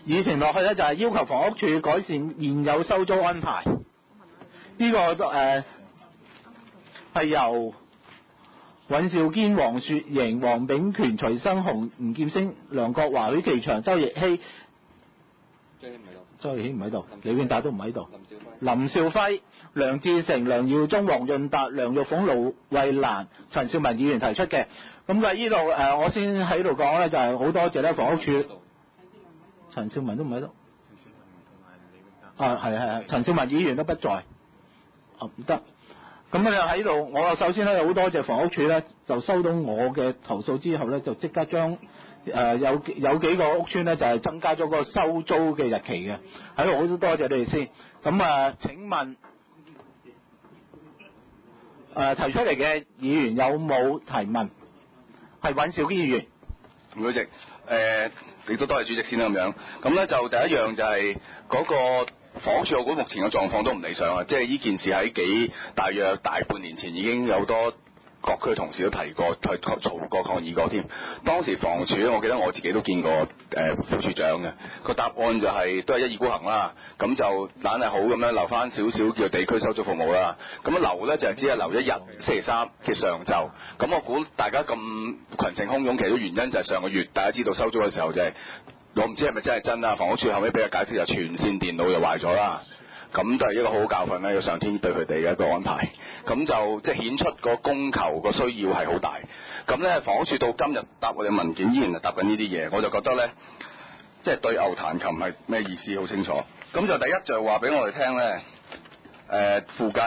議程落去咧就係要求房屋署改善現有收租安排。呢、個係由尹兆堅、黃雪瑩、黃炳權、徐生雄、吳劍星、梁國華、許其祥、周奕希。周奕希唔喺度，李永達都唔喺度。林兆輝、梁志成、梁耀忠、黃潤達、梁玉鳳、盧慧蘭、陳少文議員提出嘅。咁嘅呢度我先喺度講咧，就係好多謝咧房屋署。陳少文都唔喺度。係，陳少文議員都不在。唔得。咁咧喺度，我首先咧好多謝房屋署咧，就收到我嘅投訴之後咧，就即刻將有幾個屋邨咧就係增加咗個收租嘅日期嘅，喺度好多謝你哋先。咁請問提出嚟嘅議員有冇提問？係尹兆堅議員。 主席，亦都多謝主席先啦咁樣。咁咧就第一樣就係嗰個房屋署，我估目前嘅狀況都唔理想啊！即係呢件事喺大約大半年前已經有多各區同事都提過、嘈過、抗議過添。當時房署咧，我記得我自己都見過副署長嘅個答案就係都係一意孤行啦。咁就懶係好咁樣留翻少少叫地區收租服務啦。咁留咧就係只係留一日星期三嘅上晝。咁我估大家咁群情洶湧，其實都原因就係上個月大家知道收租嘅時候就係。我唔知係咪真係真啦，房屋署後尾俾個解釋就全線電腦就壞咗啦，咁都係一個好好教訓啦，要上天對佢哋嘅一個安排，咁就即係顯出個供求個需要係好大。咁咧房屋署到今日答我哋文件依然係答緊呢啲嘢，我就覺得咧即係對牛彈琴係咩意思好清楚。咁就第一就話俾我哋聽咧，附近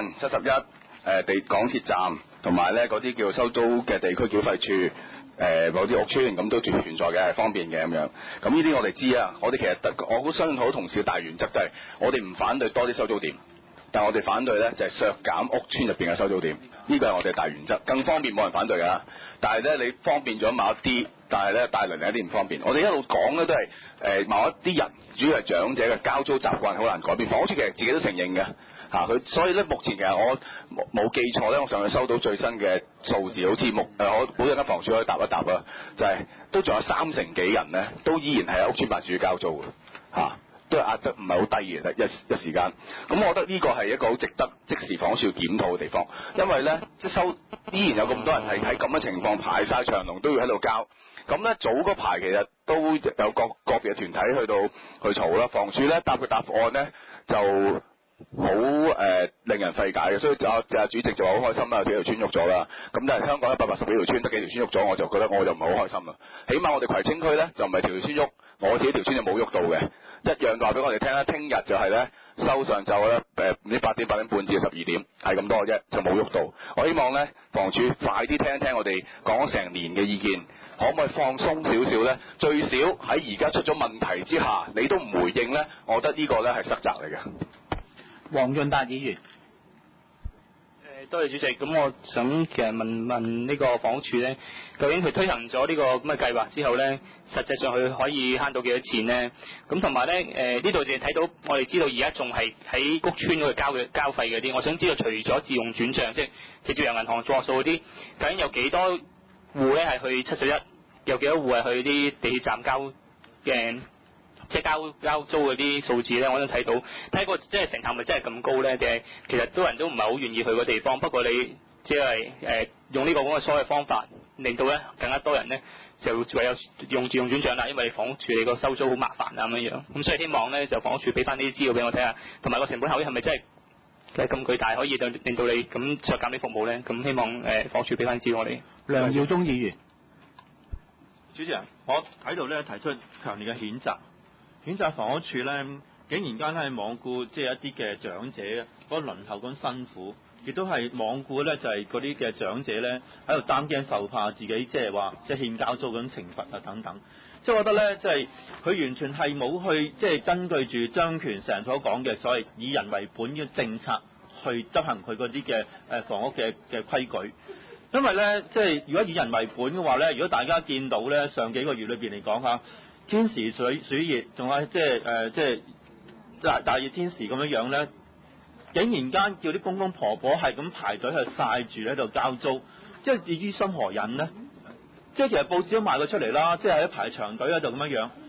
71港鐵站同埋咧嗰啲叫收租嘅地區繳費處。某啲屋邨咁都存在嘅，係方便嘅咁樣。咁呢啲我哋知啊。我哋其實我好相信好多同事嘅大原則都係，我哋唔反對多啲收租點，但係我哋反對咧就係削減屋邨入邊嘅收租點。呢個係我哋大原則。更方便冇人反對㗎，但係咧你方便咗某一啲，但係咧帶嚟另一啲唔方便。我哋一路講咧都係某一啲人，主要係長者嘅交租習慣好難改變。房屋署其實自己都承認嘅。所以咧，目前其實我冇記錯咧，我上去收到最新嘅數字，好似我估陣間房署可以答一答啦，就係都仲有30幾人咧，都依然係喺屋邨辦事處交租嘅，都係壓得唔係好低嘅一時間。咁我覺得呢個係一個好值得即時房署要檢討嘅地方，因為咧即收依然有咁多人係喺咁嘅情況排晒長龍都要喺度交。咁咧早嗰排其實都有個別嘅團體去嘈啦，房署咧答嘅答案咧就好令人費解嘅，所以主席就話好開心啦，有幾條村喐咗啦。咁但係香港180幾條村得幾條村喐咗，我就覺得我就唔係好開心啦。起碼我哋葵青區咧就唔係條村喐，我自己條村就冇喐到嘅。一樣就話俾我哋聽啦，聽日就係咧收上晝咧唔知8點半至12點係咁多嘅啫，就冇喐到。我希望咧房署快啲聽一聽我哋講咗成年嘅意見，可唔可以放鬆少少咧？最少喺而家出咗問題之下，你都唔回應咧，我覺得呢個咧係失責嚟嘅。 黃潤達議員。 多謝主席。咁我想其實問呢個房屋署咧，究竟佢推行咗呢個咁嘅計劃之後咧，實際上佢可以慳到幾多錢咧？咁同埋咧呢度淨係睇到我哋知道而家仲係喺屋邨嗰度交費嗰啲，我想知道除咗自動轉帳，即係直接由銀行作數嗰啲，究竟有幾多戶咧係去71，有幾多戶係去啲地鐵站交嘅？即係交租嗰啲數字咧，我想睇到睇過，即係成效咪真係咁高咧？定係其實多人都唔係好願意去個地方。不過你即係用呢個咁嘅所謂方法，令到咧更加多人咧就唯有用自動轉帳啦。因為房屋署你個收租好麻煩啊咁樣。咁所以希望咧就房屋署俾翻呢啲資料俾我睇下，同埋個成本效益係咪真係咁巨大，可以令到你咁削減啲服務咧？咁希望房屋署俾翻資料我哋。 梁耀忠議員。 主持人，我喺度咧提出強烈嘅譴責房屋署咧，竟然間係罔顧即係一啲嘅長者嗰個輪候咁辛苦，亦都係罔顧咧就係嗰啲嘅長者咧喺度擔驚受怕，自己即係話即係欠交租咁懲罰啊等等。即係我覺得咧，即係佢完全係冇去即係根據住張權成日所講嘅所謂以人為本嘅政策去執行佢嗰啲嘅房屋嘅規矩。因為咧，即係如果以人為本嘅話咧，如果大家見到咧上幾個月裏邊嚟講下。天時暑熱，仲有即係大熱天時咁樣咧，竟然間叫啲公公婆婆係咁排隊去曬住喺度交租，即係至於心何忍呢？即係其實報紙都賣過出嚟啦，即係喺排長隊喺度咁樣。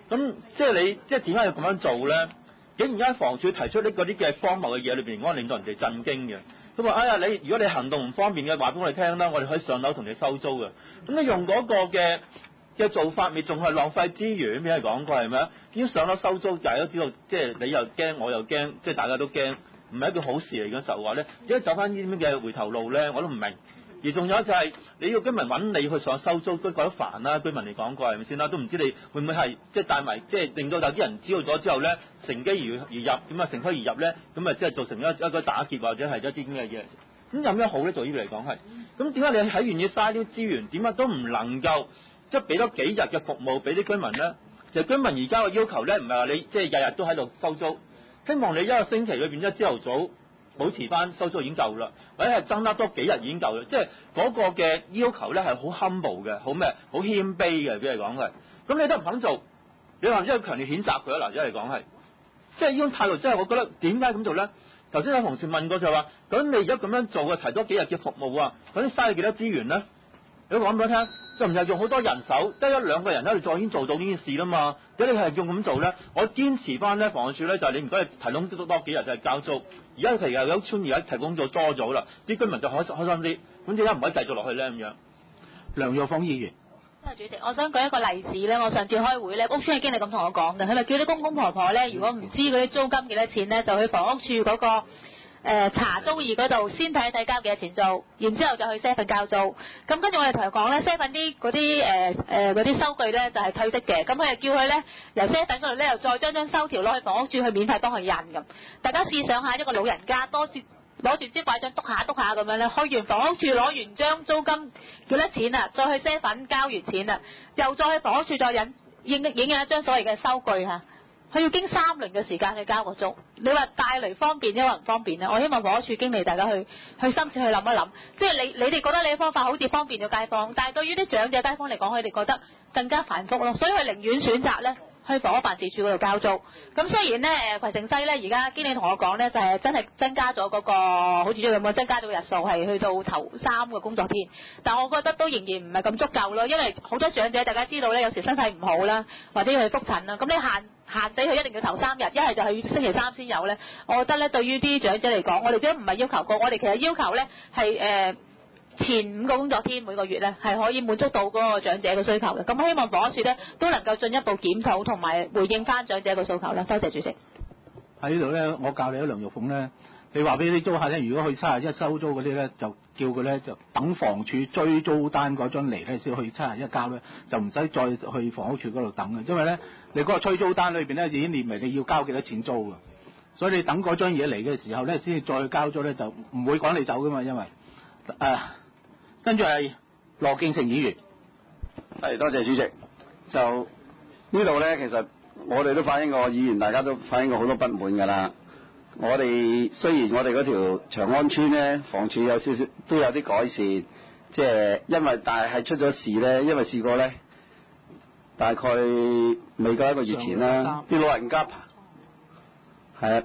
咁即係你即係點解要咁樣做咧？竟然間房署提出呢嗰啲嘅荒謬嘅嘢裏邊，我令到人哋震驚嘅。佢話：哎呀，如果你行動唔方便嘅，話俾我哋聽啦，我哋可以上樓同你收租嘅。咁你用嗰個嘅做法，咪仲係浪費資源？邊係講過係咪啊？已經上樓收租，大家都知道，即係你又驚，我又驚，即係大家都驚，唔係一件好事嚟嘅時候話咧，點解走翻呢啲咁嘅回頭路咧？我都唔明。而仲有就係你要居民揾你去上收租，都覺得煩啦。居民嚟講過係咪先啦？都唔知你會唔會係即係帶埋，即係令到有啲人知道咗之後咧，乘機而入，咁啊乘虛而入咧，咁啊即係造成一個打劫或者係一啲咁嘅嘢。咁有咩好咧？做呢啲嚟講係，咁點解你喺願意嘥啲資源，點解都唔能夠即係俾多幾日嘅服務俾啲居民咧？就居民而家嘅要求咧，唔係話你即係日日都喺度收租，希望你一個星期裏邊一朝頭早保持翻收租已經夠啦，或者係增加多幾日已經夠啦。即係嗰個嘅要求咧係好 humble 嘅，好咩？好謙卑嘅，俾你講係。咁你都唔肯做，你話唔知要強烈譴責佢啊？嗱，即係嚟講係，即係呢種態度，即係我覺得點解咁做咧？頭先有同事問過就話，咁你而家咁樣做嘅，提多幾日嘅服務啊，咁你嘥幾多資源咧？你講俾我聽，就唔係用好多人手，得一兩個人喺度就已經做到呢件事啦嘛？點解你係用咁做咧？我堅持翻咧，房署咧就係你唔該提供多幾日就係交租。而家其實有村而家提供咗多咗啦，啲居民就開心啲。咁點解唔可以繼續落去咧？咁樣， 梁玉鳳議員。 主席，我想舉一個例子咧。我上次開會咧，屋邨嘅經理咁同我講嘅，佢咪叫啲公公婆婆咧，如果唔知嗰啲租金幾多錢咧，就去房屋處嗰個查租易嗰度先睇一睇交幾多錢租，然之後就去 7交租。咁跟住我哋同佢講咧，7啲嗰啲收據咧就係退息嘅。咁佢就叫佢咧由7嗰度咧又再將收條攞去房屋處去免費幫佢印咁。大家試想下，一個老人家攞住支拐杖篤下咁樣咧，去完房屋處攞完張租金幾多錢啊，再去7交完錢啦，又再去房屋處再影印一張所謂嘅收據嚇。佢要經3輪嘅時間去交個租，你話帶嚟方便抑或唔方便咧？我希望房屋處經理大家去深切去諗一諗，即係你哋覺得你嘅方法好似方便咗街坊，但係對於啲長者街坊嚟講，佢哋覺得更加繁複咯，所以佢寧願選擇咧去房屋辦事處嗰度交租。咁雖然咧葵盛西咧而家經理同我講咧就係真係增加咗嗰個好似最近咁增加咗個日數係去到頭3個工作天，但我覺得都仍然唔係咁足夠咯，因為好多長者大家知道咧有時身體唔好啦，或者要去覆診啦，咁你限死佢一定要頭3日，一係就係星期3先有咧。我覺得咧對於啲長者嚟講，我哋都唔係要求過，我哋其實要求咧係前5個工作天每個月咧係可以滿足到嗰個長者嘅需求嘅。咁希望房屋署咧都能夠進一步檢討同埋回應翻長者嘅訴求啦。多謝主席。 喺呢度咧，我教你一梁玉鳳咧，你話俾啲租客咧，如果去71收租嗰啲咧，就叫佢咧就等房署追租單嗰張嚟咧先去71交咧，就唔使再去房屋署嗰度等嘅，因為咧你嗰個催租單裏邊咧已經列明你要交幾多錢租㗎，所以你等嗰張嘢嚟嘅時候咧，先至再去交租咧，就唔會趕你走噶嘛，因為跟住係羅敬成議員。 係，多謝主席。就呢度咧，其實我哋都反映過，議員大家都反映過好多不滿㗎啦。我哋雖然我哋嗰條長安村咧，房署有少少都有啲改善，即係因為但係出咗事咧，因為試過咧，大概未夠1個月前啦，啲老人家係啊，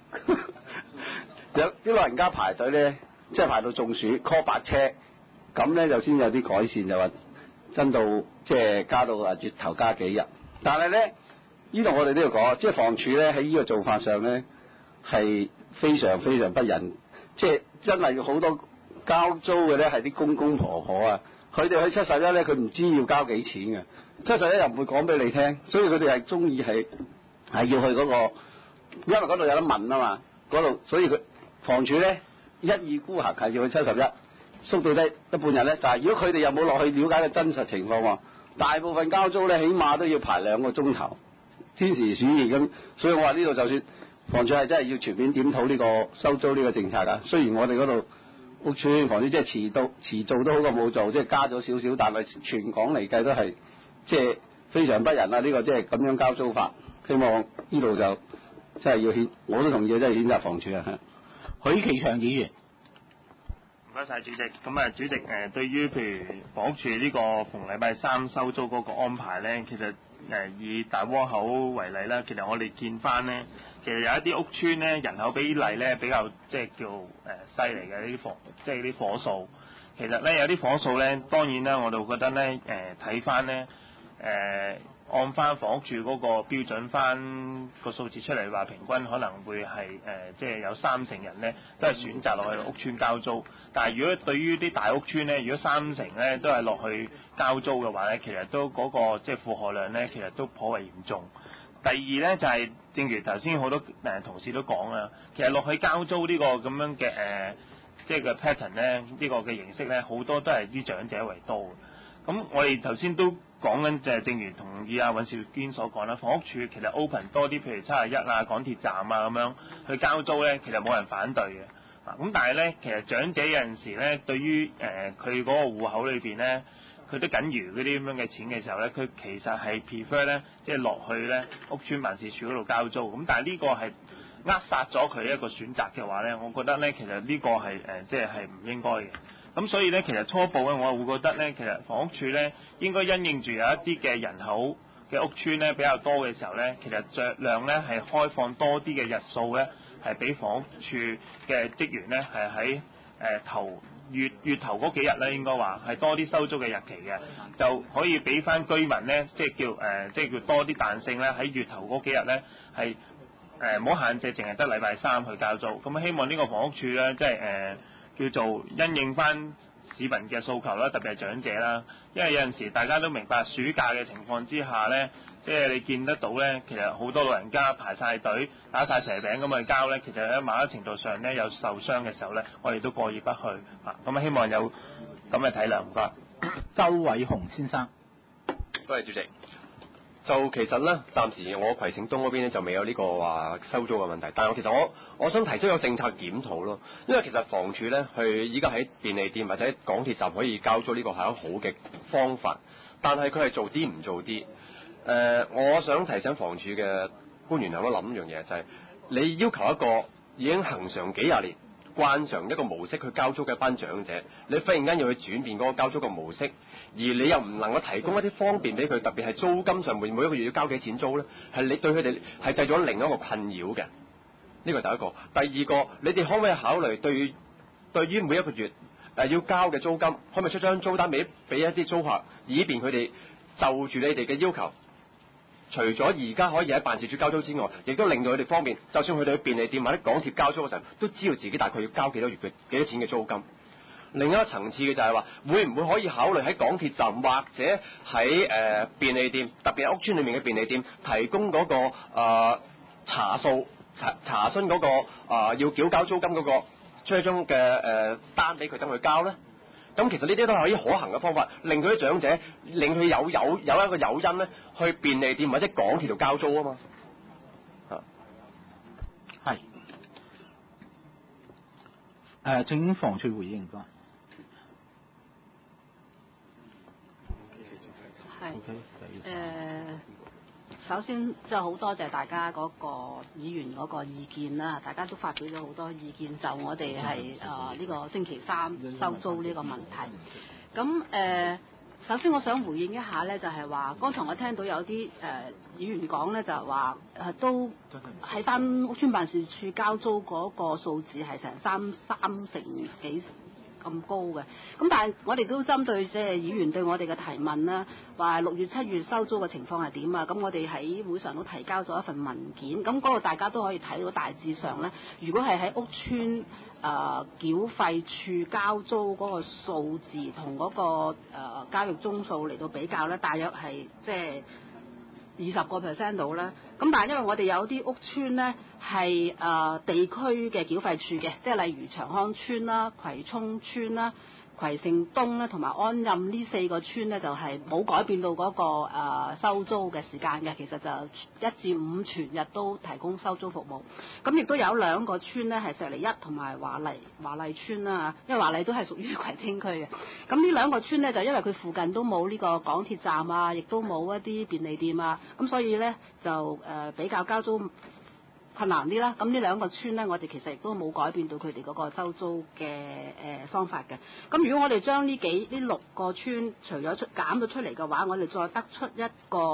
有啲老人家排隊咧，即係排到中暑 call 白車，咁咧就先有啲改善，就話增到即係加到月頭加幾日。但係咧，呢度我哋都要講，即係房署咧喺呢個做法上咧係非常非常不仁，即係真係好多交租嘅咧係啲公公婆婆啊，佢哋去71咧，佢唔知要交幾錢嘅，71又唔會講俾你聽，所以佢哋係中意係要去嗰個，因為嗰度有得問啊嘛，嗰度所以佢房署咧一意孤行係要去71，縮到低一半日咧。但係如果佢哋又冇落去了解嘅真實情況喎，大部分交租咧起碼都要排2個鐘頭，天時暑熱咁，所以我話呢度就算房署係真係要全面檢討呢個收租呢個政策㗎。雖然我哋嗰度屋邨房署即係遲做都好過冇做，即係加咗少少，但係全港嚟計都係即係非常不仁啊！呢個即係咁樣交租法，希望呢度就真係要譴，我都同意，真係譴責房署啊！ 許其祥議員。 唔該晒主席。咁啊，主席對於譬如房屋署呢個逢禮拜3收租嗰個安排咧，其實以大窩口為例啦，其實我哋見翻咧，其實有一啲屋邨咧人口比例咧比較即係叫犀利嘅呢啲即係啲伙數。其實咧有啲伙數咧，當然啦，我就覺得咧睇翻咧按翻房屋署嗰個標準翻個數字出嚟，話平均可能會係即係有30%人咧都係選擇落去屋邨交租。但係如果對於啲大屋邨咧，如果30%咧都係落去交租嘅話咧，其實都嗰個即係負荷量咧，其實都頗為嚴重。第二咧就係、正如頭先好多同事都講啦，其實落去交租呢個咁樣嘅即係個 pattern 咧，呢個嘅形式咧，好多都係啲長者為多嘅。咁我哋頭先都講緊就係正如同意阿尹兆堅所講啦，房屋署其實 open 多啲，譬如71啊、港鐵站啊咁樣去交租咧，其實冇人反對嘅。咁但係咧，其實長者有陣時咧，對於佢嗰個戶口裏邊咧，佢都僅餘嗰啲咁樣嘅錢嘅時候咧，佢其實係 prefer 咧，即係落去咧屋邨辦事處嗰度交租。咁但係呢個係扼殺咗佢一個選擇嘅話咧，我覺得咧其實呢個係即係唔應該嘅。咁所以咧，其實初步咧，我會覺得咧，其實房屋署咧應該因應住有一啲嘅人口嘅屋邨咧比較多嘅時候咧，其實酌量咧係開放多啲嘅日數咧，係俾房屋署嘅職員咧係喺月頭嗰幾日咧，應該話係多啲收租嘅日期嘅，就可以俾翻居民咧，即係叫多啲彈性咧，喺月頭嗰幾日咧係唔好限制，淨係得禮拜3去交租。咁希望呢個房屋署咧，即係叫做因應翻市民嘅訴求啦，特別係長者啦，因為有陣時大家都明白暑假嘅情況之下咧，即係你見得到咧，其實好多老人家排晒隊打晒蛇餅咁去交咧，其實喺某一程度上咧有受傷嘅時候咧，我哋都過意不去啊。咁希望有咁嘅體諒。唔該。 周偉雄先生。 多謝主席。就其實咧，暫時我葵盛東嗰邊咧就未有呢個話收租嘅問題，但係其實我想提出一個政策檢討咯，因為其實房署咧，佢依家喺便利店或者港鐵站可以交租呢個係一個好嘅方法，但係佢係做啲唔做啲。我想提醒房署嘅官員有冇諗一樣嘢，就係你要求一個已經恒常幾廿年慣常一個模式去交租嘅一班長者，你忽然間要去轉變嗰個交租嘅模式，而你又唔能夠提供一啲方便俾佢，特別係租金上面每一個月要交幾錢租咧，係你對佢哋係製咗另一個困擾嘅。呢個第一個。第二個，你哋可唔可以考慮對於每一個月要交嘅租金，可唔可以出張租單俾一啲租客，以便佢哋就住你哋嘅要求，除咗而家可以喺辦事處交租之外，亦都令到佢哋方便，就算佢哋去便利店或者港鐵交租嘅時候，都知道自己大概要交幾多錢嘅租金。另一個層次嘅就係話，會唔會可以考慮喺港鐵站或者喺便利店，特別係屋邨裏面嘅便利店，提供嗰個查詢嗰個要繳交租金嗰個出一張嘅單俾佢等佢交咧？咁其實呢啲都係可以可行嘅方法，令佢啲長者，令佢有一個誘因咧，去便利店或者港鐵度交租啊嘛。 係。請房署回應唔該。 首先即係好多謝大家嗰個議員嗰個意見啦，大家都發表咗好多意見，就我哋係呢個星期3收租呢個問題。咁首先我想回應一下咧，就係話剛才我聽到有啲議員講咧，就係話都喺翻屋邨辦事處交租嗰個數字係成三成幾咁高嘅，咁但係我哋都針對即係議員對我哋嘅提問啦，話6月7月收租嘅情況係點啊？咁我哋喺會上都提交咗一份文件，咁嗰個大家都可以睇到大致上咧，如果係喺屋邨繳費處交租嗰個數字同嗰個交易宗數嚟到比較咧，大約係即係20% 到啦。咁但係因為我哋有啲屋邨咧係地區嘅繳費處嘅，即係例如長康邨啦、葵涌邨啦、葵盛東啦同埋安蔭呢4個邨咧，就係冇改變到嗰個收租嘅時間嘅，其實就1至5全日都提供收租服務。咁亦都有2個邨咧係石籬1同埋華麗邨啦，因為華麗都係屬於葵青區嘅。咁呢2個邨咧就因為佢附近都冇呢個港鐵站啊，亦都冇一啲便利店啊，咁所以咧就比較交租困難啲啦。咁呢2個邨咧，我哋其實亦都冇改變到佢哋嗰個收租嘅方法嘅。咁如果我哋將呢6個邨除咗減咗出嚟嘅話，我哋再得出一個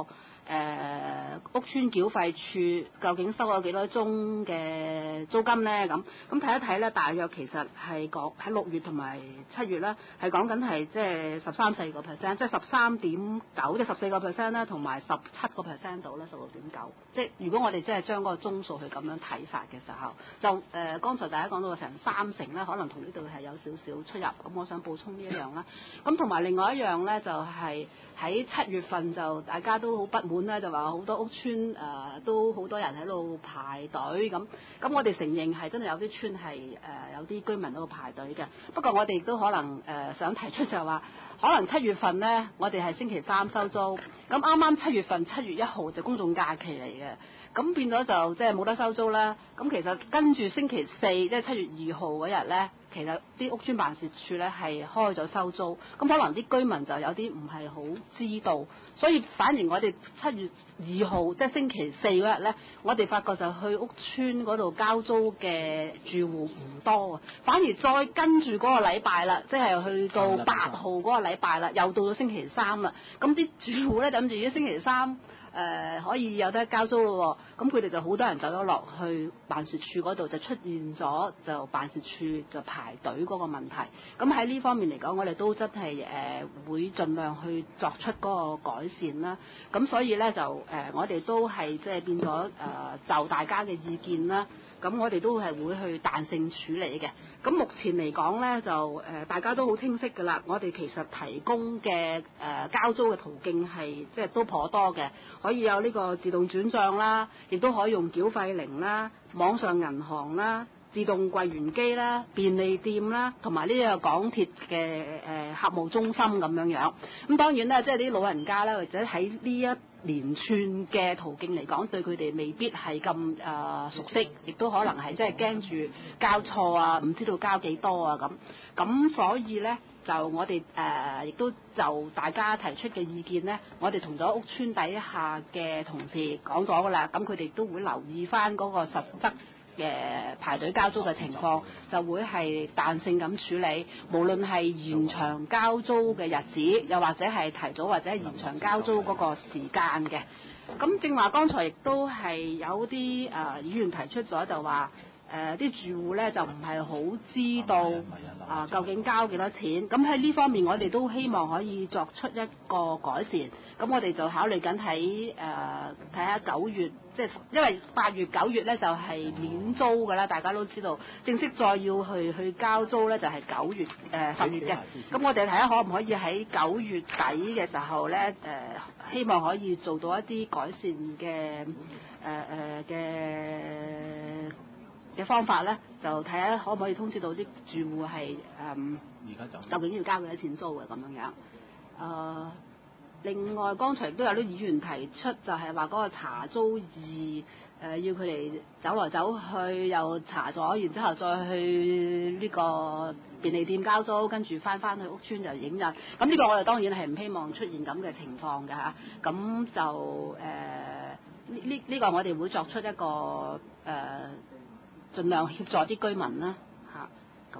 屋邨繳費處究竟收咗幾多宗嘅租金咧？咁睇一睇咧，大約其實係講喺6月同埋7月咧，係講緊係即係13.4%，即係13.9，即係14% 啦，同埋17% 到啦，16.9。即係如果我哋即係將嗰個宗數去咁樣睇法嘅時候，就剛才大家講到成30%咧，可能同呢度係有少少出入。咁我想補充呢一樣啦。咁同埋另外一樣咧，就係喺7月份就大家都好不滿咧，就話好多屋邨都好多人喺度排隊咁。咁我哋承認係真係有啲邨係有啲居民喺度排隊嘅。不過我哋亦都可能想提出就係話，可能7月份咧，我哋係星期3收租。咁啱啱7月份7月1號就公眾假期嚟嘅。咁變咗就即係冇得收租啦。咁其實跟住星期4，即係7月2號嗰日咧，其實啲屋邨辦事處咧係開咗收租。咁可能啲居民就有啲唔係好知道，所以反而我哋7月2號即係星期4嗰日咧，我哋發覺就去屋邨嗰度交租嘅住戶唔多啊。反而再跟住嗰個禮拜啦，即係去到8號嗰個禮拜啦，又到咗星期3啦。咁啲住戶咧諗住啲星期3。可以有得交租咯喎，咁佢哋就好多人走咗落去辦事處嗰度，就出現咗就辦事處就排隊嗰個問題。咁喺呢方面嚟講，我哋都真係會盡量去作出嗰個改善啦。咁所以咧就我哋都係即係變咗就大家嘅意見啦。咁我哋都係會去彈性處理嘅。咁目前嚟講咧，就大家都好清晰㗎啦。我哋其實提供嘅交租嘅途徑係即係都頗多嘅，可以有呢個自動轉帳啦，亦都可以用繳費靈啦、網上銀行啦、自動櫃員機啦、便利店啦，同埋呢個港鐵嘅客務中心咁樣樣。咁當然啦，即係啲老人家啦，或者喺呢一連串嘅途徑嚟講，對佢哋未必係咁熟悉，亦都可能係即係驚住交錯啊，唔知道交幾多啊咁。咁所以咧，就我哋亦都就大家提出嘅意見咧，我哋同咗屋邨底下嘅同事講咗㗎啦，咁佢哋都會留意翻嗰個實質嘅排隊交租嘅情況，就會係彈性咁處理，無論係延長交租嘅日子，又或者係提早或者係延長交租嗰個時間嘅。咁正話剛才亦都係有啲議員提出咗，就話啲住戶咧就唔係好知道究竟交幾多錢。咁喺呢方面，我哋都希望可以作出一個改善。咁我哋就考慮緊睇下9月，即係因為8月9月咧就係免租㗎啦，大家都知道。正式再要去交租咧就係9月10月嘅。咁我哋睇下可唔可以喺9月底嘅時候咧希望可以做到一啲改善嘅方法咧，就睇下可唔可以通知到啲住戶係究竟要交幾多錢租嘅咁樣。另外剛才都有啲議員提出，就係話嗰個查租易要佢哋走來走去，又查咗，然之後再去呢個便利店交租，跟住翻去屋邨就影印。咁呢個我哋當然係唔希望出現咁嘅情況嘅嚇。咁就呢個我哋會作出一個盡量協助啲居民啦嚇。咁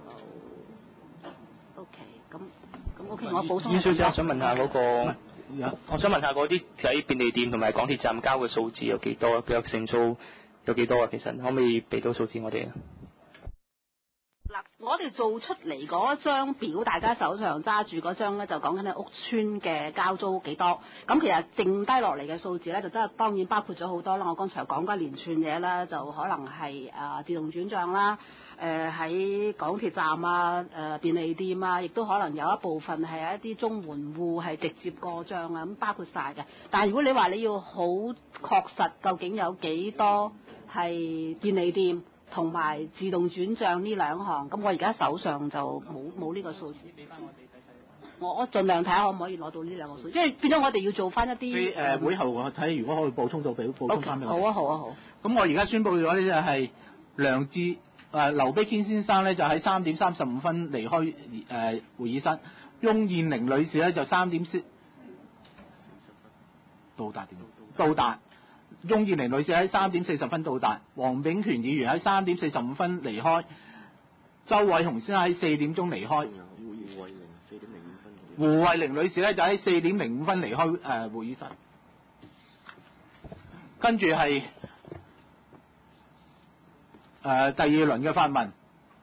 就 OK 咁 OK， 我補充。 袁小姐，我想問下嗰我想問下嗰啲喺便利店同埋港鐵站交嘅數字有幾多？佢有成數有幾多啊？其實可唔可以俾到數字我哋啊？ 嗱，我哋做出嚟嗰張表，大家手上揸住嗰張咧，就講緊係屋邨嘅交租幾多。咁其實剩低落嚟嘅數字咧，就真係當然包括咗好多啦。我剛才講嗰一連串嘢啦，就可能係自動轉帳啦，喺港鐵站啊、便利店啊，亦都可能有一部分係一啲綜援戶係直接過帳啊，咁包括晒嘅。但係如果你話你要好確實，究竟有幾多係便利店同埋自動轉帳呢兩項，咁我而家手上就冇呢個數字。我盡量睇下可唔可以攞到呢兩個數字，因為變咗我哋要做翻一啲會後我睇如果可以補充到俾補充翻俾我。 好啊好啊好。 咁我而家宣佈咗呢就係劉碧堅先生咧就喺3點35分離開會議室，翁燕玲女士咧就3點到達。翁燕玲女士喺3點40分到達，黃炳權議員喺3點45分離開，周偉雄先生喺4點鐘離開，胡慧玲女士咧就喺4點05分離開會議室。 跟住係第二輪嘅發問，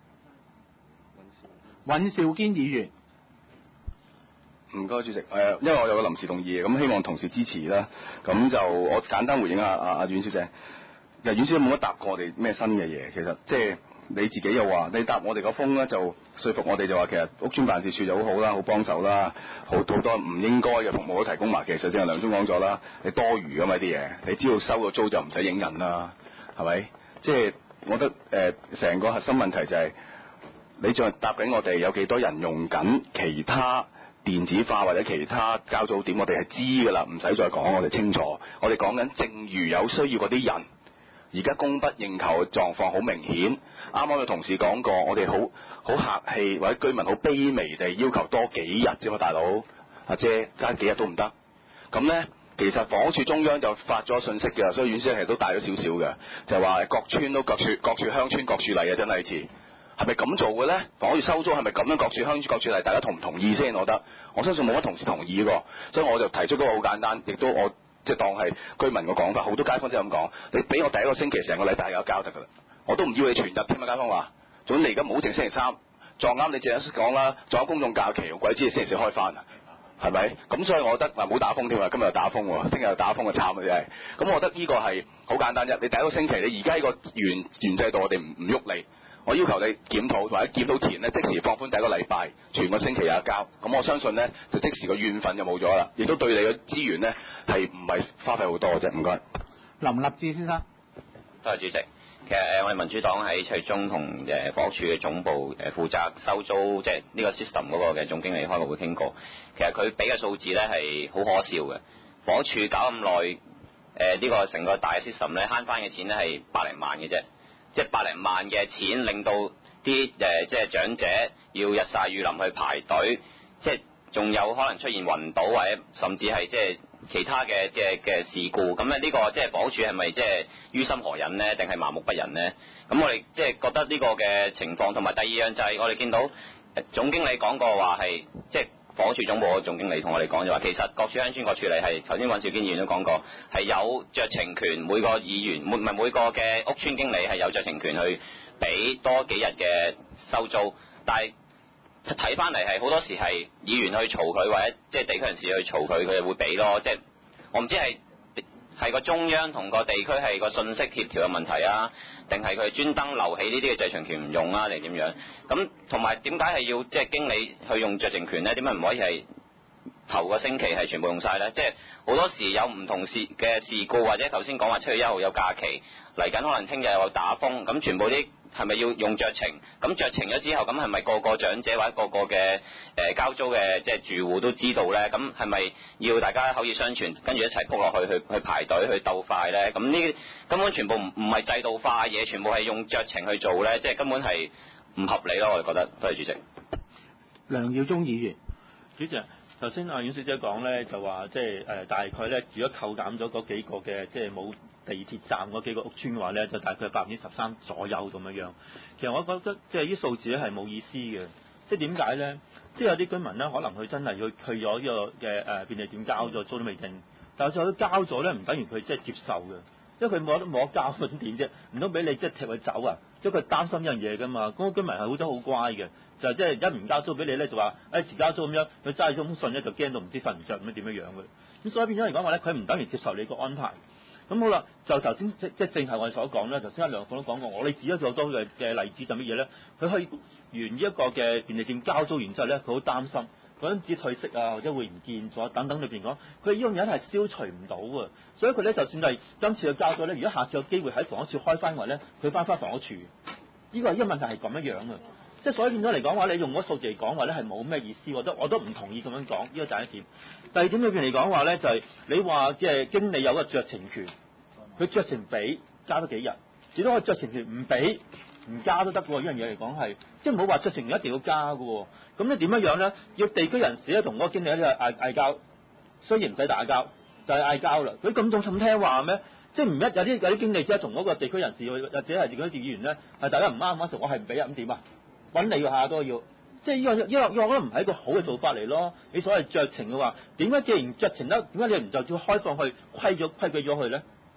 尹兆堅議員。 唔該主席，因為我有個臨時動議嘅，咁希望同事支持啦。咁就我簡單回應下阿阮小姐。其實阮小姐冇乜答過我哋咩新嘅嘢，其實即係你自己又話，你答我哋個風咧就說服我哋就話，其實屋邨辦事處就好好啦，好幫手啦，好多唔應該嘅服務都提供埋。其實正係梁總講咗啦，你多餘㗎嘛啲嘢，你只要收個租就唔使影印啦，係咪？即係我覺得成個核心問題就係、你仲係答緊我哋有幾多人用緊其他電子化或者其他交租點，我哋係知㗎啦，唔使再講，我哋清楚。我哋講緊正如有需要嗰啲人，而家供不應求嘅狀況好明顯。啱啱有同事講過，我哋好客氣或者居民好卑微地要求多幾日啫嘛，大佬阿姐加幾日都唔得。咁呢，其實房屋署中央就發咗信息嘅，所以院先係都大咗少少嘅，就話各村都各處鄉村各處例啊，真係似。係咪咁做嘅呢？房屋署收租係咪咁樣各處鄉村各處例？大家同唔同意先？我覺得我相信冇乜同事同意喎，所以我就提出嗰個好簡單，亦都我即係當係居民嘅講法，好多街坊即係咁講。你俾我第一個星期成個禮拜有交得㗎啦，我都唔要你全日添啊！街坊話，總之你而家唔好淨星期三撞啱你淨係講啦，撞啱公眾假期，鬼知你星期四開翻啊！係咪？咁所以我覺得嗱，冇打風添啊，今日又打風喎，聽日又打風啊，慘啊真係。咁我覺得呢個係好簡單啫。你第一個星期，你而家呢個原制度，我哋唔喐你。我要求你檢討，或者檢討前呢，即時放寬第一個禮拜，全個星期有得交。咁我相信呢，就即時個怨憤就冇咗啦，亦都對你嘅資源呢係唔係花費好多嘅啫。唔該。 林立志先生。 多謝主席。其實我哋民主黨喺七月中同房屋署嘅總部負責收租，即係呢個 system 嗰個嘅總經理開個會傾過。其實佢俾嘅數字呢係好可笑嘅。房屋署搞咁耐，呢個成個大 system 呢，慳翻嘅錢呢係百零萬嘅啫。即係百零萬嘅錢，令到啲即係長者要日曬雨淋去排隊，即係仲有可能出現暈倒或者甚至係即係其他嘅事故。咁咧呢個即係房屋署係咪即係於心何忍呢？定係麻木不仁呢？咁我哋即係覺得呢個嘅情況，同埋第二樣就係我哋見到總經理講過話係即係。房屋署總部嘅總經理同我哋講就話，其實各處鄉村各處例係頭先尹兆堅議員都講過，係有酌情權，每個議員唔係每個嘅屋邨經理係有酌情權去俾多幾日嘅收租，但係睇翻嚟係好多時係議員去嘈佢，或者即係地區人士去嘈佢，佢就會俾咯。即係我唔知係個中央同個地區係個信息協調嘅問題啊，定係佢專登留起呢啲嘅酌情權唔用啊，定點樣？咁同埋點解係要即係經理去用酌情權呢？點解唔可以係頭個星期係全部用晒呢？即係好多時有唔同事故，或者頭先講話7月1號有假期，嚟緊可能聽日又打風，咁全部啲係咪要用酌情？咁酌情咗之後，咁係咪個個長者或者個個嘅交租嘅即係住戶都知道呢？咁係咪要大家口耳相傳，跟住一齊撲落去排隊去鬥快呢？咁呢根本全部唔係制度化嘅嘢，全部係用酌情去做呢，即係根本係唔合理咯。我哋覺得，多謝主席。 梁耀忠議員。 主席，頭先阿阮小姐講咧，就話即係大概咧，如果扣減咗嗰幾個嘅即係冇地鐵站嗰幾個屋邨嘅話咧，就大概13%左右咁樣樣。其實我覺得即係啲數字咧係冇意思嘅，即係點解咧？即係有啲居民咧，可能佢真係去咗呢個嘅便利店交咗租都未定，但係最後都交咗咧，唔等於佢即係接受嘅。因為佢冇得交咁點啫？唔通俾你即係踢佢走啊？即係佢擔心一樣嘢㗎嘛。嗰個居民係好多好乖嘅，就即係一唔交租俾你咧，就話遲交租咁樣。佢揸住封信咧，就驚到唔知瞓唔着咁樣點樣樣嘅。咁所以變咗嚟講話咧，佢唔等於接受你個安排。咁好啦，就頭先即係正係我哋所講咧。頭先阿梁鳳都講過，我哋指咗好多嘅例子就乜嘢咧？佢去完呢一個嘅便利店交租完之後咧，佢好擔心。嗰陣時退息啊，或者會唔見咗等等裏邊講，佢呢樣嘢係消除唔到嘅，所以佢咧就算係今次嘅交咗咧，如果下次有機會喺房屋處開翻話咧，佢翻房屋處，呢個問題係咁樣樣嘅，即係所以變咗嚟講話，你用嗰數字嚟講話咧係冇咩意思，我都唔同意咁樣講，呢個第一點。第二點裏邊嚟講話咧就係、是、你話即係經理有個酌情權，佢酌情俾加多幾日，只都可以酌情權唔俾。唔加都得喎，呢樣嘢嚟講係，即係唔好話酌情權一定要加嘅喎。咁你點樣樣咧？要地區人士咧同嗰個經理咧嗌交，雖然唔使打交，但係嗌交啦。佢咁仲聽話咩？即係唔一有啲經理即係同嗰個地區人士或者係自己啲議員咧，係大家唔啱嗰時，我係唔俾啊，咁點啊？揾你要下都要，即係呢個我覺得唔係一個好嘅做法嚟咯。你所謂酌情嘅話，點解既然酌情得，點解你唔就要開放去規矩咗佢咧？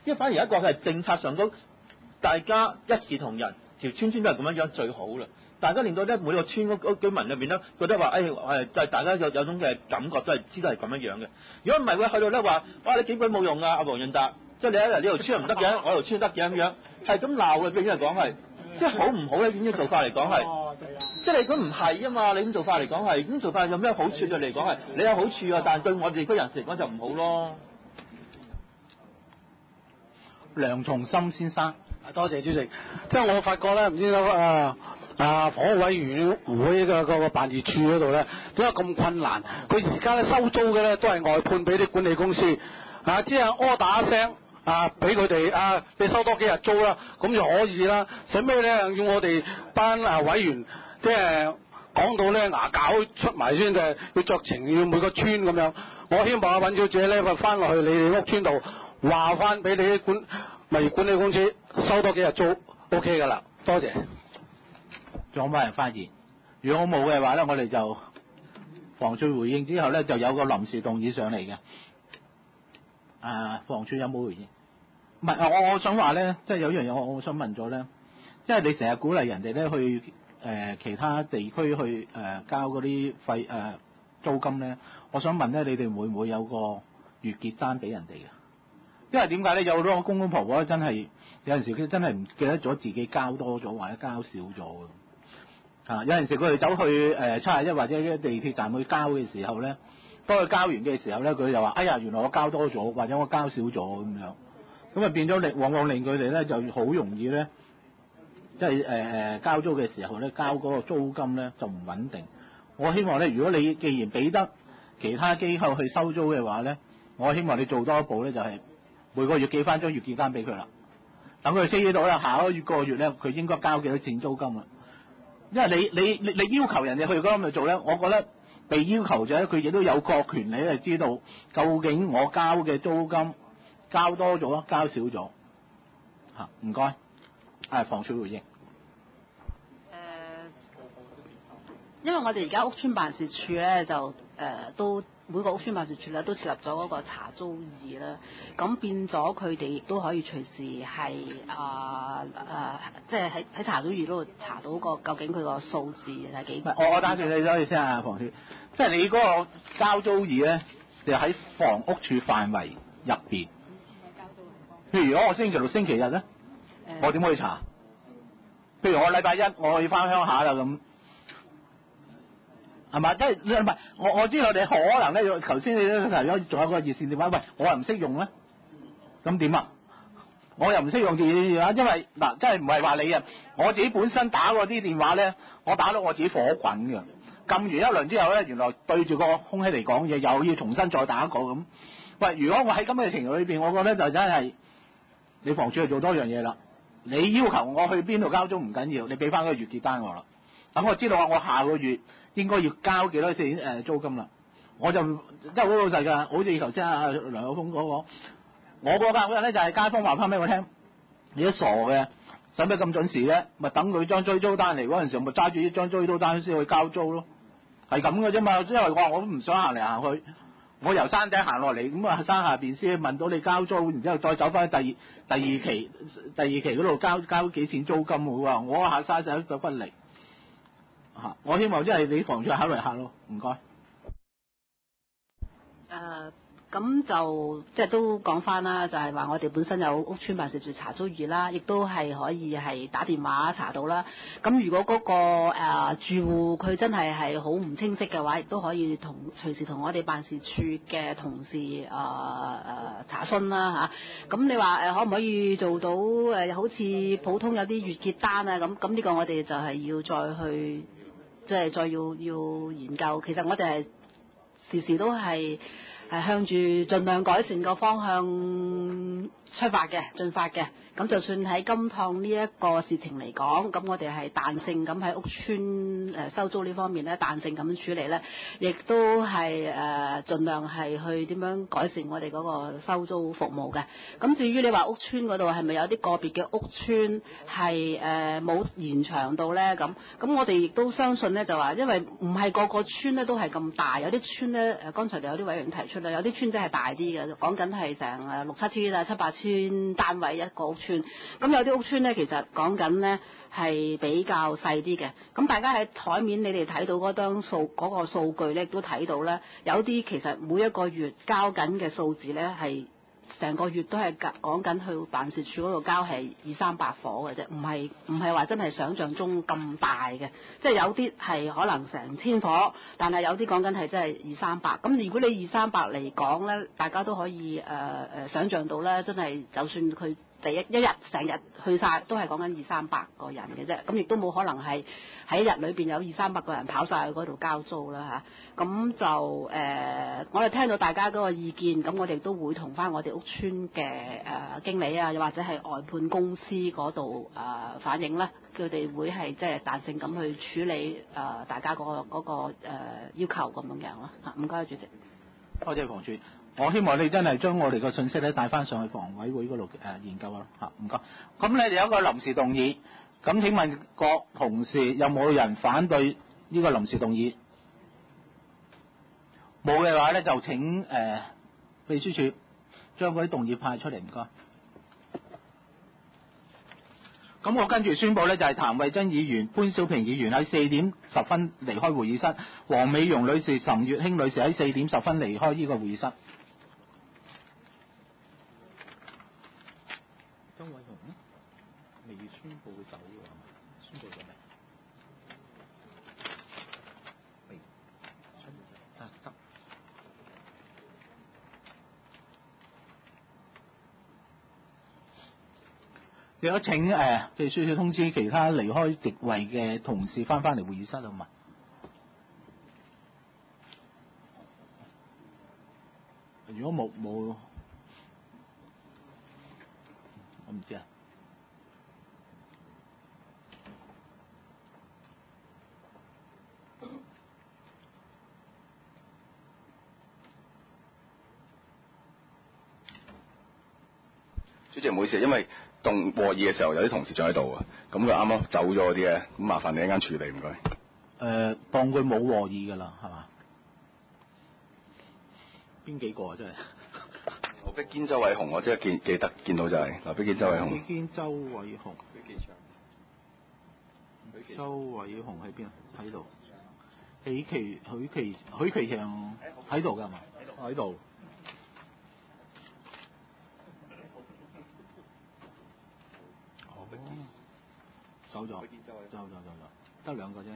因為反而有一個係政策上高，大家一視同仁，條村都係咁樣最好啦。大家令到咧每個村嗰居民裏邊咧覺得話，就係大家有種嘅感覺，都係知道係咁樣樣嘅。如果唔係會去到咧話，哇你檢舉冇用啊，阿黃潤達，即係你喺呢條村唔得嘅，我條村得嘅咁樣，係咁鬧嘅。俾人講係，即係好唔好咧？點樣做法嚟講係，即係你咁唔係啊嘛？你咁做法嚟講係，咁做法有咩好處對你嚟講係？你有好處啊，但係對我哋地區人士嚟講就唔好咯。 梁松森先生， 多謝主席。即係我發覺咧，唔知房屋委員會嘅個辦事處嗰度咧，點解咁困難？佢而家咧收租嘅咧都係外判俾啲管理公司，只係柯打一聲俾佢哋你收多幾日租啦，咁就可以啦。使咩咧要我哋班委員即係講到咧牙搞出埋先，就係要酌情要每個村咁樣。我希望尹小姐咧翻落去你哋屋村度話翻俾你啲物業管理公司收多幾日租 OK 噶啦，多謝。 仲有冇人發言？如果冇嘅話咧，我哋就房署回應之後咧，就有個臨時動議上嚟嘅。房署有冇回應？唔係，我想話咧，即係有一樣嘢我想問咗咧，即係你成日鼓勵人哋咧去其他地區去交嗰啲租金咧，我想問咧，你哋會唔會有個月結單俾人哋嘅？因為點解咧？有好多公公婆婆咧，真係有陣時佢真係唔記得咗自己交多咗或者交少咗嘅。有陣時佢哋走去71或者地鐵站去交嘅時候咧，當佢交完嘅時候咧，佢就話：哎呀，原來我交多咗，或者我交少咗咁樣。咁啊變咗往往令佢哋咧就好容易咧，即係交租嘅時候咧，交嗰個租金咧就唔穩定。我希望咧，如果你既然俾得其他機構去收租嘅話咧，我希望你做多一步咧，就係每個月寄翻張月結單俾佢啦。等佢知道咧，下一個月咧，佢應該交幾多錢租金啦。因為你要求人哋去嗰度做咧，我覺得被要求者佢亦都有個權利係知道究竟我交嘅租金交多咗，交少咗。唔該，房署回應。 因為我哋而家屋邨辦事處咧就都每個屋邨辦事處咧都設立咗嗰個查租儀啦，咁變咗佢哋亦都可以隨時係即係喺查租儀嗰度查到究竟佢個數字係幾？ 我打斷你咗先啊，房署，即係你嗰個交租儀咧，就喺房屋處範圍入邊。譬如我星期六、星期日咧，我點可以查？譬如我禮拜一我要翻鄉下啦咁。係嘛？即係唔係？我知道你可能咧，頭先你都提咗，仲有個熱線電話。喂，我又唔識用咧，咁點啊？我又唔識用電話，因為嗱，真係唔係話你啊，我自己本身打嗰啲電話咧，我打到我自己火滾嘅。撳完一輪之後咧，原來對住個空氣嚟講嘢，又要重新再打一個咁。喂，如果我喺咁嘅情況裏邊，我覺得就真係你房署去做多樣嘢啦。你要求我去邊度交租唔緊要，你俾翻個月結單我啦。等我知道我下個月應該要交幾多錢租金啦，我就真係好老實㗎。好似頭先阿梁有峰講我嗰間屋咧就係街坊話翻俾我聽，你都傻嘅，使乜咁準時咧？咪等佢張追租單嚟嗰陣時，咪揸住呢張追租單先去交租咯，係咁嘅啫嘛。因為我都唔想行嚟行去，我由山頂行落嚟，咁啊山下邊先問到你交租，然之後再走翻第二期嗰度交幾錢租金好啊？我下山就一腳不離。我希望即係你房署考慮下咯，唔該。 咁就即係都講翻啦，就係話我哋本身有屋邨辦事處查租儀啦，亦都係可以係打電話查到啦。咁如果嗰個住戶佢真係好唔清晰嘅話，亦都可以隨時同我哋辦事處嘅同事查詢啦嚇。咁你話可唔可以做到好似普通有啲月結單啊咁呢個我哋就係要再去即係再要研究。其實我哋係時時都係向住盡量改善個方向出發嘅，進發嘅。咁就算喺金燙呢一個事情嚟講，咁我哋係彈性咁喺屋邨收租呢方面咧，彈性咁處理咧，亦都係盡量係去點樣改善我哋嗰個收租服務嘅。咁至於你話屋邨嗰度係咪有啲個別嘅屋邨係冇延長到咧？咁我哋亦都相信咧，就話因為唔係個個邨咧都係咁大，有啲邨咧剛才有啲委員提出啦，有啲邨真係大啲嘅，講緊係成6、7千啊、7、8 千單位一個屋邨。咁有啲屋邨咧，其實講緊咧係比較細啲嘅。咁大家喺台面你哋睇到嗰張嗰個數據咧，亦都睇到咧，有啲其實每一個月交緊嘅數字咧係。成個月都係講緊去辦事處嗰度交係200-300伙嘅啫，唔係話真係想像中咁大嘅，即係有啲係可能成1000伙，但係有啲講緊係真係200-300。咁如果你200-300嚟講咧，大家都可以想像到咧，真係就算佢第一日成日去晒，都係講緊200-300個人嘅啫。咁亦都冇可能係喺一日裏邊有200-300個人跑晒去嗰度交租啦嚇。咁就我哋聽到大家嗰個意見，咁我哋都會同翻我哋屋邨嘅經理啊，又或者係外判公司嗰度反映啦，佢哋會係即係彈性咁去處理大家嗰個要求咁樣樣咯嚇。唔該，主席。 多謝房署。我希望你真係將我哋個信息咧帶翻上去房委會嗰度研究啦嚇，唔該。咁你哋有一個臨時動議，咁請問各同事有冇人反對呢個臨時動議？冇嘅話咧，就請秘書處將嗰啲動議派出嚟，唔該。咁我跟住宣佈咧，就係譚慧珍議員、潘小平議員喺4點10分離開會議室，黃美容女士、岑月卿女士喺4點10分離開呢個會議室。周偉雄呢？未宣佈走嘅，宣佈咗未？未宣佈咗。得。亦都請秘書處通知其他離開席位嘅同事翻嚟會議室好嘛？如果冇，我唔知啊。 主席唔好意思，因為和議嘅時候有啲同事仲喺度啊，咁佢啱啱走咗嗰啲咧，咁麻煩你一間處理唔該。 當佢冇和議㗎啦，係嘛？邊幾個啊？真係劉碧堅、周偉雄，我即係記得見到就係劉碧堅、周偉雄。 劉碧堅、周偉雄。周偉雄喺邊啊？喺度。許其祥喺度㗎嘛？喺度。走咗，得兩個啫，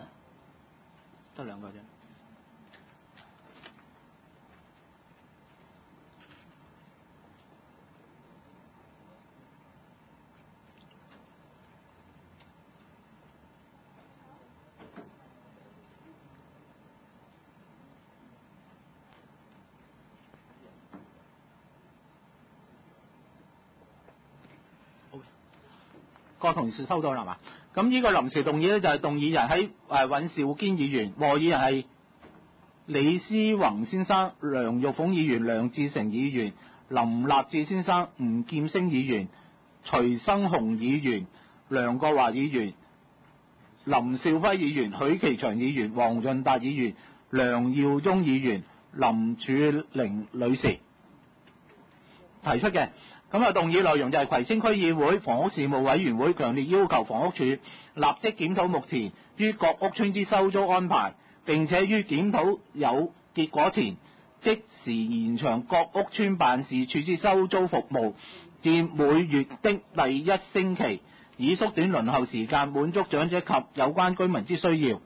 各同事收到啦嘛？咁呢個臨時動議咧就係動議人喺尹兆堅議員，和議人係李思宏先生、梁玉鳳議員、梁志成議員、林立志先生、吳劍星議員、徐生雄議員、梁國華議員、林兆輝議員、許其祥議員、黃潤達議員、梁耀忠議員、林柱玲女士提出嘅。咁啊，動議內容就係葵青區議會房屋事務委員會強烈要求房屋署立即檢討目前於各屋邨之收租安排，並且於檢討有結果前，即時延長各屋邨辦事處之收租服務至每月的第一星期，以縮短輪候時間，滿足長者及有關居民之需要。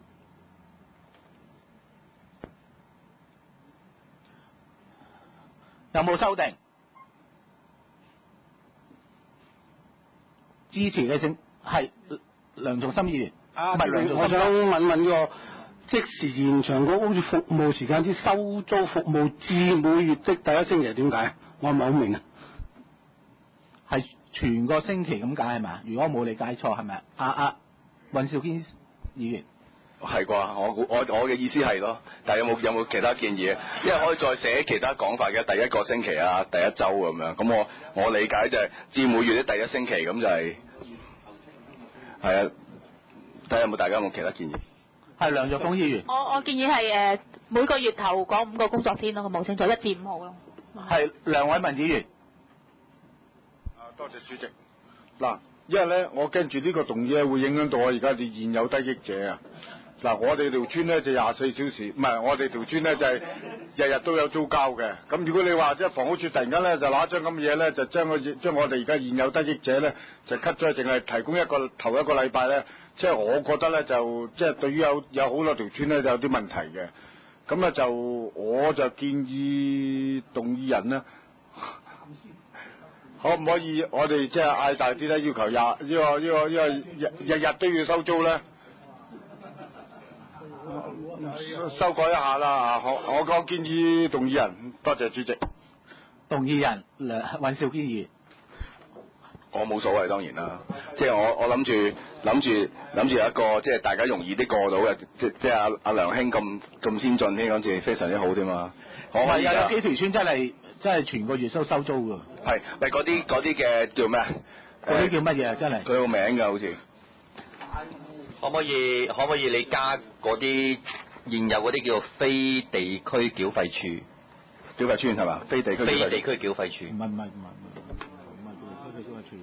有冇修訂？支持嘅正係梁仲森議員，唔係梁仲森。 我想問個即時延長個屋服務時間之收租服務至每月的第一星期，點解？我唔係好明啊。 係全個星期咁解係咪？如果我冇理解錯係咪？尹兆堅議員。 係啩？我嘅意思係咯，但係有冇其他建議？因為可以再寫其他講法嘅，第一個星期啊，第一週咁樣。咁我理解就係至每月的第一星期，咁就係係啊。睇下有冇大家有冇其他建議？ 係梁玉鳳議員。 我建議係每個月頭講5個工作天咯，冇清楚1至5號咯。 係梁偉文議員。 多謝主席。嗱，因為咧，我跟住呢個動議咧，會影響到我而家啲現有得益者啊。嗱，我哋條村咧就24小時，唔係我哋條村咧就係日日都有租交嘅。咁如果你話即係房屋署突然間咧就拿張咁嘅嘢咧，就將我哋而家現有得益者咧就 cut 咗，淨係提供頭一個禮拜咧，即係我覺得咧就即係對於有好多條村咧就有啲問題嘅。咁咧就我就建議動議人咧，可唔可以我哋即係嗌大啲咧，要求日日都要收租咧？修改一下啦，我建議動議人，多謝主席。 動議人尹兆堅議員， 我冇所謂，當然啦。即係我諗住有一個即係大家容易啲過到嘅，即係阿梁兄咁先進添，嗰次非常之好添嘛。我可以有幾條村真係全個月收租㗎。 係咪嗰啲嘅叫咩？ 嗰啲叫乜嘢啊？真係佢有個名㗎，好似。 可唔可以你加嗰啲現有嗰啲叫做非地區繳費處？ 繳費村係嘛？非地區繳費處。 唔係繳費處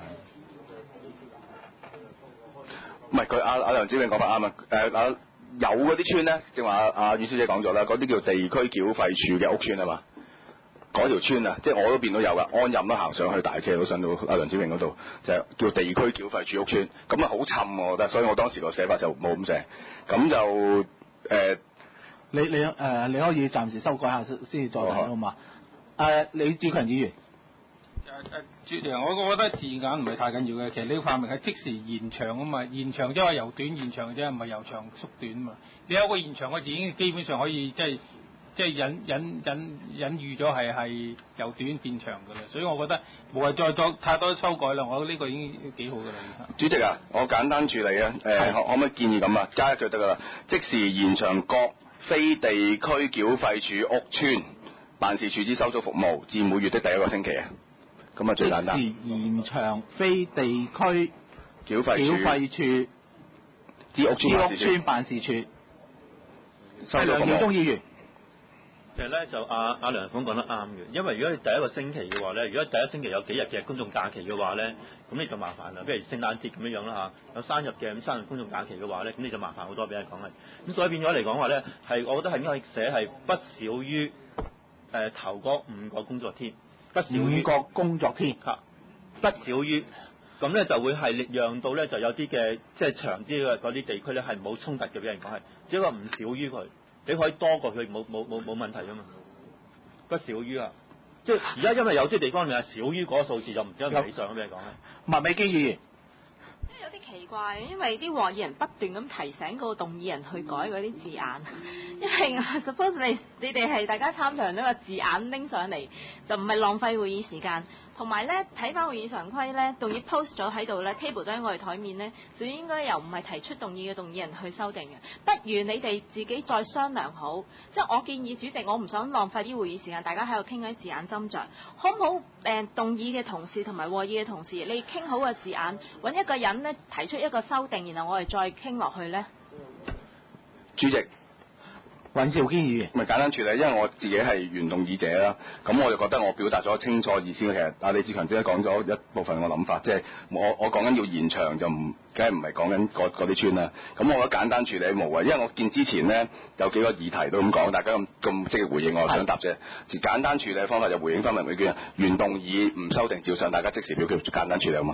唔係佢阿梁子明講得啱啊！有嗰啲村咧，正話阿阮小姐講咗啦，嗰啲叫地區繳費處嘅屋村係嘛？嗰條村啊，即係我都變到有噶，安任都行上去大車都上到阿梁子明嗰度，就係叫地區繳費處屋村，咁啊好沉我覺得，所以我當時個寫法就冇咁寫，咁就你可以暫時修改下先至再睇好嘛？李志強議員。 主席，我覺得字眼唔係太緊要嘅，其實呢個範圍係即時延長啊嘛，延長即係話由短延長啫，唔係由長縮短啊嘛。你有個延長嘅字已經基本上可以即係隱喻咗係由短變長㗎啦，所以我覺得冇謂再作太多修改啦。我覺得呢個已經幾好㗎啦。 主席啊，我簡單處理啊，可唔可以建議咁啊？加一句得㗎啦，即時延長各非地區繳費處屋邨辦事處之收租服務至每月的第一個星期啊。咁啊最簡單。 即時延長非地區繳費處之屋邨辦事處收租服務。 梁耀忠議員。 其實咧就阿梁鳳講得啱嘅，因為如果你第一個星期嘅話咧，如果第一星期有幾日嘅公眾假期嘅話咧，咁你就麻煩啦。譬如聖誕節咁樣啦嚇，有3日嘅咁3日公眾假期嘅話咧，咁你就麻煩好多俾人講係。咁所以變咗嚟講話咧，係我覺得係應該寫係不少於頭嗰5個工作天，不少於 5個工作天嚇，不少於。咁咧就會係讓到咧就有啲嘅即係長啲嘅嗰啲地區咧係冇衝突嘅俾人講係，只不過唔少於佢。你可以多過佢冇問題㗎嘛，不少於啊，即係而家因為有啲地方你係少於嗰個數字就唔知係理想俾你講咧。 麥美基議員， 有啲奇怪，因為啲獲議人不斷咁提醒個動議人去改嗰啲字眼，因為 suppose 你哋係大家參詳呢個字眼拎上嚟，就唔係浪費會議時間。同埋咧，睇翻會議常規咧，動議 post 咗喺度咧 ，table 咗喺我哋台面咧，就應該由唔係提出動議嘅動議人去修訂嘅。不如你哋自己再商量好，即係我建議主席，我唔想浪費啲會議時間，大家喺度傾緊字眼斟酌，好唔好？動議嘅同事同埋獲議嘅同事，你傾好個字眼，揾一個人咧提出一個修訂，然後我哋再傾落去咧。 主席。 尹兆堅議員， 咪簡單處理，因為我自己係原動議者啦，咁我就覺得我表達咗清楚意思。其實阿李志強先生講咗一部分我諗法，即係我講緊要延長就梗係唔係講緊嗰啲村啦。咁我覺得簡單處理無謂，因為我見之前呢有幾個議題都咁講，大家咁積極回應，我想答啫。簡單處理嘅方法就回應翻民會嘅原動議唔修訂照上，大家即時表決，簡單處理好嘛？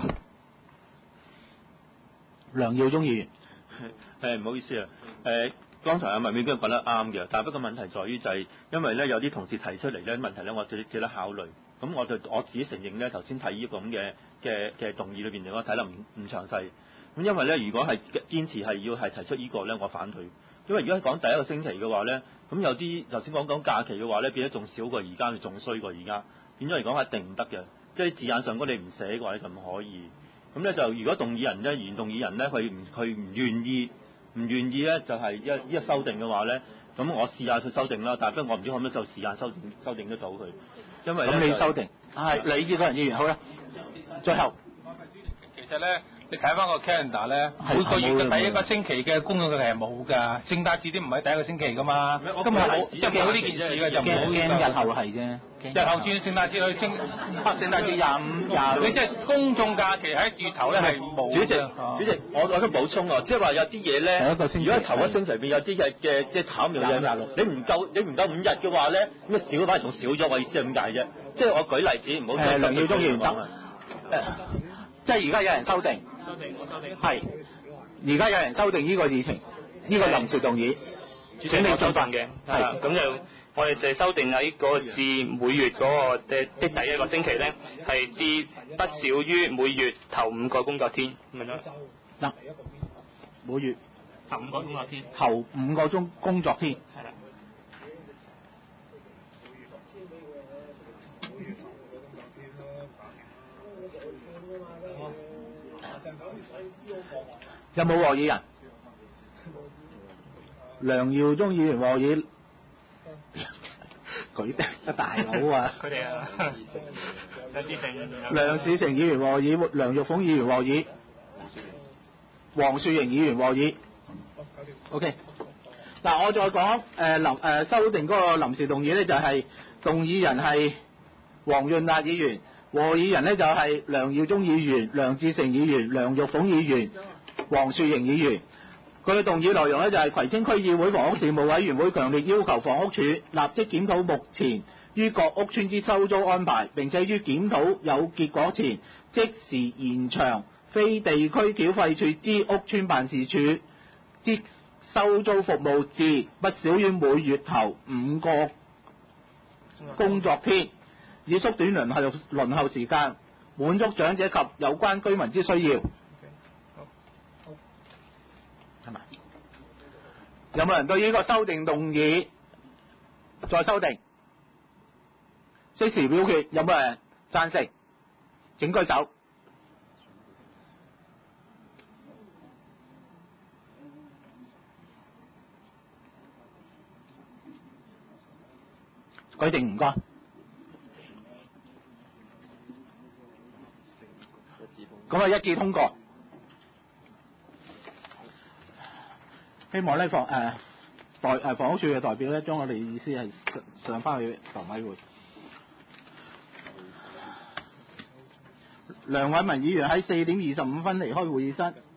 梁耀忠議員， 唔好意思啊，剛才阿文美娟講得啱嘅，但係不過問題在於就係因為咧有啲同事提出嚟咧問題咧，我值得考慮。咁我自己承認咧，頭先睇呢個咁嘅動議裏邊，我睇得唔詳細。咁因為咧，如果係堅持係要係提出呢個咧，我反對。因為如果講第一個星期嘅話咧，咁有啲頭先講假期嘅話咧，變得仲少過而家，仲衰過而家。變咗嚟講係一定唔得嘅，即係字眼上如果你唔寫嘅話咧就唔可以。咁咧就如果動議人咧原動議人咧佢唔願意。唔願意咧，就係一修訂嘅話咧，咁我試下去修訂啦。但係不過我唔知可唔可以就時間修訂得到佢，因為咁你修訂係你呢個人議員好啦。最後， 其實咧你睇翻個 calendar 咧， 係每個月嘅冇嘅第一個星期嘅公眾假期係冇㗎，聖誕節啲唔係第一個星期㗎嘛，根本冇即係冇呢件事嘅，就冇驚日後係啫。 日後轉聖誕節去聖誕節25，你即係公眾假期喺月頭咧係冇主席， 嘅。 主席，我想補充啊，即係話有啲嘢咧，如果頭一星期入邊有啲日嘅即係炒苗嘢，你唔夠5日嘅話咧，咁啊少反而仲少咗，我意思係咁解啫。即係我舉例子，唔好梁耀忠議員得，即係而家有人修訂，係而家有人修訂呢個議程，呢個臨時動議， 請你修訂嘅，係啦，咁就我哋就修訂喺嗰個至每月嗰個的第一個星期咧，係至不少於每月頭5個工作天，明唔明？ 得，每月頭5個工作天， 頭5個鐘工作天， 係啦。 有冇和議人？梁耀忠議員和議，佢得大佬啊！ 佢哋啊，梁志成、 梁志成議員和議，梁玉鳳議員和議，黃樹瑩議員和議。OK， 嗱我再講修訂嗰個臨時動議咧，就係、動議人係黃潤達議員，和議人咧就係、梁耀忠議員、梁志成議員、梁玉鳳議員、黃樹瑩議員。佢嘅動議內容咧就係葵青區議會房屋事務委員會強烈要求房屋署立即檢討目前於各屋邨之收租安排，並且於檢討有結果前即時延長非地區繳費處之屋邨辦事處之收租服務至不少於每月頭5個工作天，以縮短輪候時間，滿足長者及有關居民之需要。係咪？有冇人對呢個修訂動議再修訂？即時表決，有冇人贊成？請舉手。舉定唔該。咁啊一致通過。希望咧房屋署嘅代表咧，將我哋意思係上翻去房委會。梁偉文議員喺4點25分離開會議室。